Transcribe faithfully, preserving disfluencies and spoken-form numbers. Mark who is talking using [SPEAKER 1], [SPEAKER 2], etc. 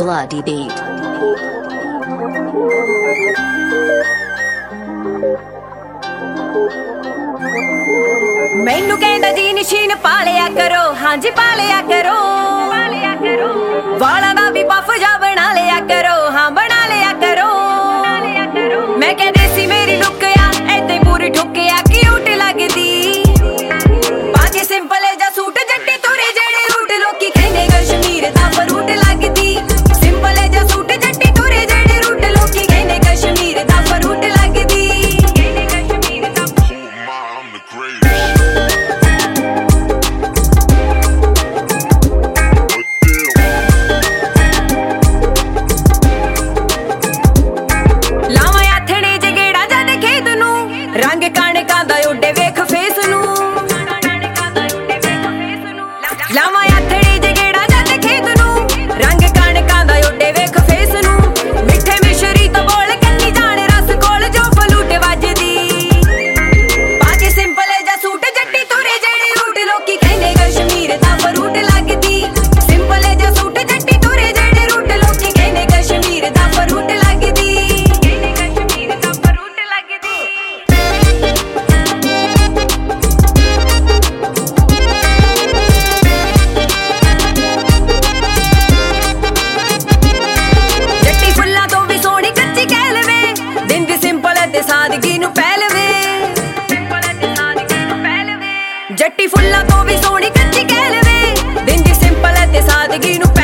[SPEAKER 1] Bloody beat.
[SPEAKER 2] मैनू कहंदा जी निशीन पा लिया करो, हाँ जी पा लिया करो, वाला दा भी पफ जा बना लिया करो, हाँ बना लिया करो। मैं कह देसी मेरी डुकया ऐते पूरी ठुकया क्यूट लगदी, बाकी सिंपल है जा सूट जट्टी तोरे जेड़े रूट लोकी कहंदे कश्मीर दा फरूट लगदी। सिंपल है जा सूट जट्टी तोरे जेड़े रूट लोकी कहंदे कश्मीर दा फरूट लगदी। रंग कणका दा उडे वेख फेस नू, लावा हथड़ी जगेड़ा जद खेत नू, रंग कणका दा उडे वेख फेस नू। मिठे मिश्री तो बोल कन्नी जाने रस कोल जो फलूट वजदी, बाकी सिंपल जा सूट जट्टी तोरे जेड़े रूट लोकी कहंदे कश्मीर दा फरूट लगदी। सिंपल जा सूट जट्टी तोरे जेड़े रूट लोकी कहंदे कश्मीर दा फरूट लगदी। सादगी नू पहलवे, जट्टी फुल्ला तो भी सोहनी कच्ची कह लवे, दिन दी सिंपल ते सादगी नू